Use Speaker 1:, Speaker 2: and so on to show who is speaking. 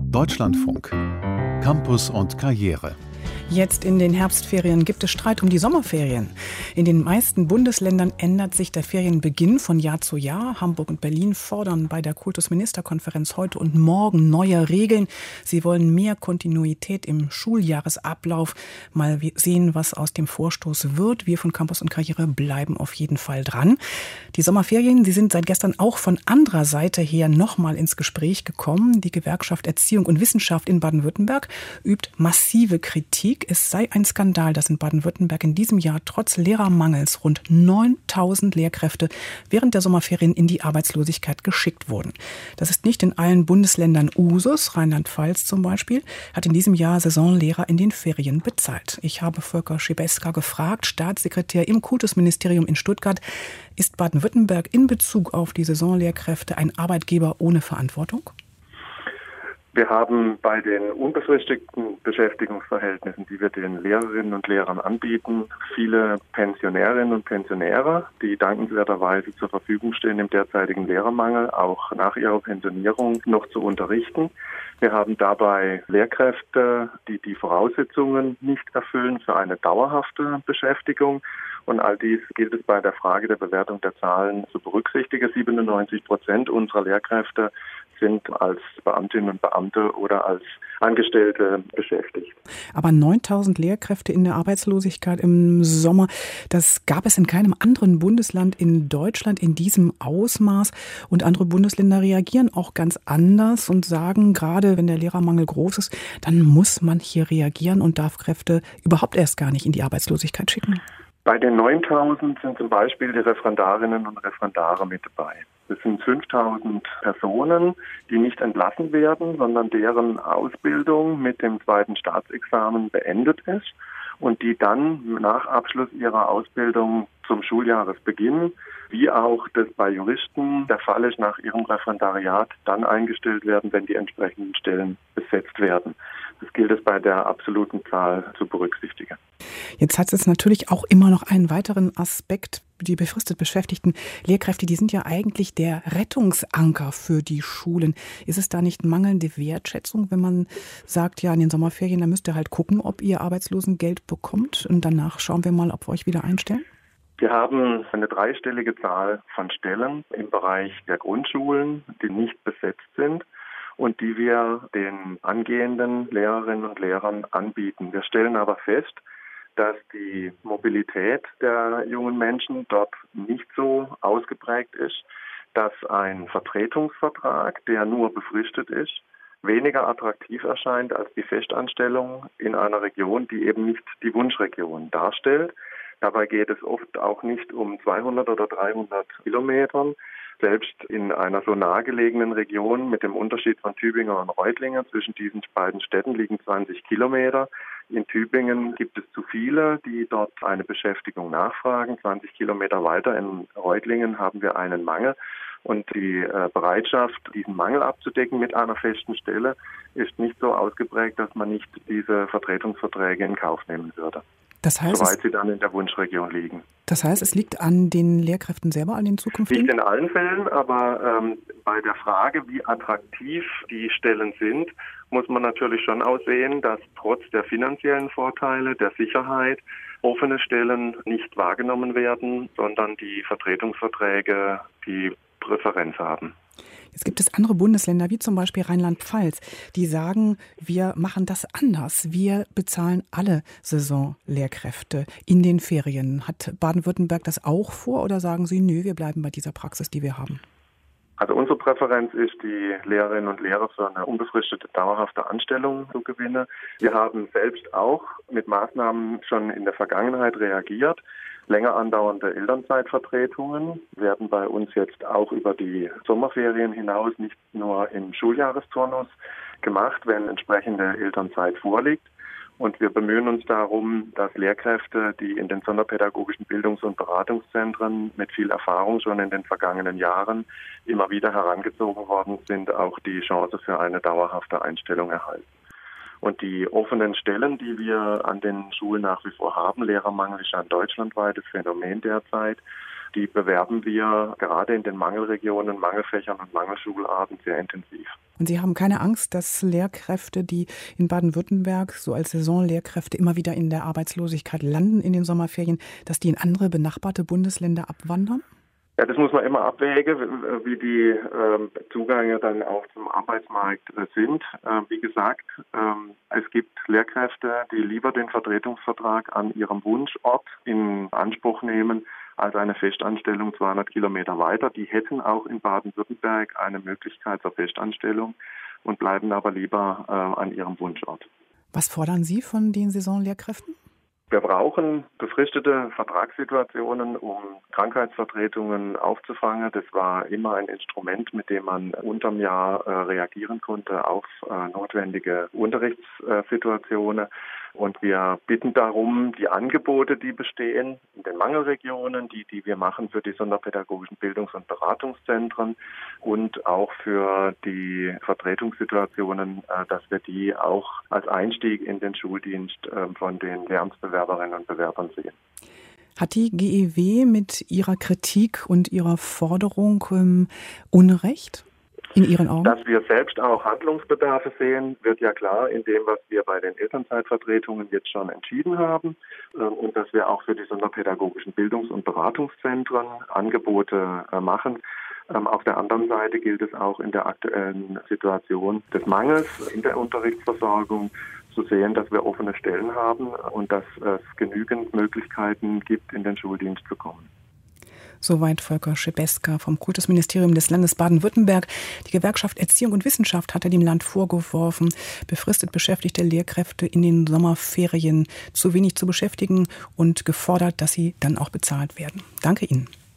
Speaker 1: Deutschlandfunk. Campus und Karriere.
Speaker 2: Jetzt in den Herbstferien gibt es Streit um die Sommerferien. In den meisten Bundesländern ändert sich der Ferienbeginn von Jahr zu Jahr. Hamburg und Berlin fordern bei der Kultusministerkonferenz heute und morgen neue Regeln. Sie wollen mehr Kontinuität im Schuljahresablauf. Mal sehen, was aus dem Vorstoß wird. Wir von Campus und Karriere bleiben auf jeden Fall dran. Die Sommerferien, sie sind seit gestern auch von anderer Seite her nochmal ins Gespräch gekommen. Die Gewerkschaft Erziehung und Wissenschaft in Baden-Württemberg übt massive Kritik. Es sei ein Skandal, dass in Baden-Württemberg in diesem Jahr trotz Lehrermangels rund 9.000 Lehrkräfte während der Sommerferien in die Arbeitslosigkeit geschickt wurden. Das ist nicht in allen Bundesländern Usus. Rheinland-Pfalz zum Beispiel hat in diesem Jahr Saisonlehrer in den Ferien bezahlt. Ich habe Volker Schibeska gefragt, Staatssekretär im Kultusministerium in Stuttgart. Ist Baden-Württemberg in Bezug auf die Saisonlehrkräfte ein Arbeitgeber ohne Verantwortung?
Speaker 3: Wir haben bei den unbefristeten Beschäftigungsverhältnissen, die wir den Lehrerinnen und Lehrern anbieten, viele Pensionärinnen und Pensionäre, die dankenswerterweise zur Verfügung stehen, im derzeitigen Lehrermangel auch nach ihrer Pensionierung noch zu unterrichten. Wir haben dabei Lehrkräfte, die die Voraussetzungen nicht erfüllen für eine dauerhafte Beschäftigung. Und all dies gilt es bei der Frage der Bewertung der Zahlen zu berücksichtigen. 97% unserer Lehrkräfte sind als Beamtinnen und Beamte oder als Angestellte beschäftigt.
Speaker 2: Aber 9.000 Lehrkräfte in der Arbeitslosigkeit im Sommer, das gab es in keinem anderen Bundesland in Deutschland in diesem Ausmaß. Und andere Bundesländer reagieren auch ganz anders und sagen, gerade wenn der Lehrermangel groß ist, dann muss man hier reagieren und darf Kräfte überhaupt erst gar nicht in die Arbeitslosigkeit schicken.
Speaker 3: Bei den 9.000 sind zum Beispiel die Referendarinnen und Referendare mit dabei. Das sind 5.000 Personen, die nicht entlassen werden, sondern deren Ausbildung mit dem zweiten Staatsexamen beendet ist und die dann nach Abschluss ihrer Ausbildung zum Schuljahresbeginn, wie auch das bei Juristen der Fall ist, nach ihrem Referendariat dann eingestellt werden, wenn die entsprechenden Stellen besetzt werden. Das gilt es bei der absoluten Zahl zu berücksichtigen.
Speaker 2: Jetzt hat es natürlich auch immer noch einen weiteren Aspekt. Die befristet beschäftigten Lehrkräfte, die sind ja eigentlich der Rettungsanker für die Schulen. Ist es da nicht mangelnde Wertschätzung, wenn man sagt, ja, in den Sommerferien, da müsst ihr halt gucken, ob ihr Arbeitslosengeld bekommt und danach schauen wir mal, ob wir euch wieder einstellen?
Speaker 3: Wir haben eine dreistellige Zahl von Stellen im Bereich der Grundschulen, die nicht besetzt sind und die wir den angehenden Lehrerinnen und Lehrern anbieten. Wir stellen aber fest, dass die Mobilität der jungen Menschen dort nicht so ausgeprägt ist, dass ein Vertretungsvertrag, der nur befristet ist, weniger attraktiv erscheint als die Festanstellung in einer Region, die eben nicht die Wunschregion darstellt. Dabei geht es oft auch nicht um 200 oder 300 Kilometern. Selbst in einer so nahegelegenen Region mit dem Unterschied von Tübingen und Reutlingen, zwischen diesen beiden Städten liegen 20 Kilometer. In Tübingen gibt es zu viele, die dort eine Beschäftigung nachfragen. 20 Kilometer weiter in Reutlingen haben wir einen Mangel. Und die Bereitschaft, diesen Mangel abzudecken mit einer festen Stelle, ist nicht so ausgeprägt, dass man nicht diese Vertretungsverträge in Kauf nehmen würde.
Speaker 2: Das heißt,
Speaker 3: soweit sie dann in der Wunschregion liegen.
Speaker 2: Das heißt, es liegt an den Lehrkräften selber, an den zukünftigen?
Speaker 3: Nicht in allen Fällen, aber bei der Frage, wie attraktiv die Stellen sind, muss man natürlich schon aussehen, dass trotz der finanziellen Vorteile, der Sicherheit, offene Stellen nicht wahrgenommen werden, sondern die Vertretungsverträge die Präferenz haben.
Speaker 2: Jetzt gibt es andere Bundesländer, wie zum Beispiel Rheinland-Pfalz, die sagen, wir machen das anders. Wir bezahlen alle Saisonlehrkräfte in den Ferien. Hat Baden-Württemberg das auch vor oder sagen Sie, nö, wir bleiben bei dieser Praxis, die wir haben?
Speaker 3: Also unsere Präferenz ist, die Lehrerinnen und Lehrer für eine unbefristete, dauerhafte Anstellung zu gewinnen. Wir haben selbst auch mit Maßnahmen schon in der Vergangenheit reagiert. Länger andauernde Elternzeitvertretungen werden bei uns jetzt auch über die Sommerferien hinaus nicht nur im Schuljahrestornus gemacht, wenn entsprechende Elternzeit vorliegt. Und wir bemühen uns darum, dass Lehrkräfte, die in den sonderpädagogischen Bildungs- und Beratungszentren mit viel Erfahrung schon in den vergangenen Jahren immer wieder herangezogen worden sind, auch die Chance für eine dauerhafte Einstellung erhalten. Und die offenen Stellen, die wir an den Schulen nach wie vor haben, Lehrermangel ist ein deutschlandweites Phänomen derzeit, Die bewerben wir gerade in den Mangelregionen, Mangelfächern und Mangelschularten sehr intensiv.
Speaker 2: Und Sie haben keine Angst, dass Lehrkräfte, die in Baden-Württemberg so als Saisonlehrkräfte immer wieder in der Arbeitslosigkeit landen in den Sommerferien, dass die in andere benachbarte Bundesländer abwandern?
Speaker 3: Ja, das muss man immer abwägen, wie die Zugänge dann auch zum Arbeitsmarkt sind. Wie gesagt, es gibt Lehrkräfte, die lieber den Vertretungsvertrag an ihrem Wunschort in Anspruch nehmen, als eine Festanstellung 200 Kilometer weiter. Die hätten auch in Baden-Württemberg eine Möglichkeit zur Festanstellung und bleiben aber lieber an ihrem Wunschort.
Speaker 2: Was fordern Sie von den Saisonlehrkräften?
Speaker 3: Wir brauchen befristete Vertragssituationen, um Krankheitsvertretungen aufzufangen. Das war immer ein Instrument, mit dem man unterm Jahr reagieren konnte auf notwendige Unterrichtssituationen. Und wir bitten darum, die Angebote, die bestehen in den Mangelregionen, die wir machen für die sonderpädagogischen Bildungs- und Beratungszentren und auch für die Vertretungssituationen, dass wir die auch als Einstieg in den Schuldienst von den Lehramtsbewerberinnen und Bewerbern sehen.
Speaker 2: Hat die GEW mit ihrer Kritik und ihrer Forderung Unrecht? In Ihren Augen?
Speaker 3: Dass wir selbst auch Handlungsbedarfe sehen, wird ja klar in dem, was wir bei den Elternzeitvertretungen jetzt schon entschieden haben und dass wir auch für die sonderpädagogischen Bildungs- und Beratungszentren Angebote machen. Auf der anderen Seite gilt es auch in der aktuellen Situation des Mangels in der Unterrichtsversorgung zu sehen, dass wir offene Stellen haben und dass es genügend Möglichkeiten gibt, in den Schuldienst zu kommen.
Speaker 2: Soweit Volker Schebeska vom Kultusministerium des Landes Baden-Württemberg. Die Gewerkschaft Erziehung und Wissenschaft hatte dem Land vorgeworfen, befristet beschäftigte Lehrkräfte in den Sommerferien zu wenig zu beschäftigen und gefordert, dass sie dann auch bezahlt werden. Danke Ihnen.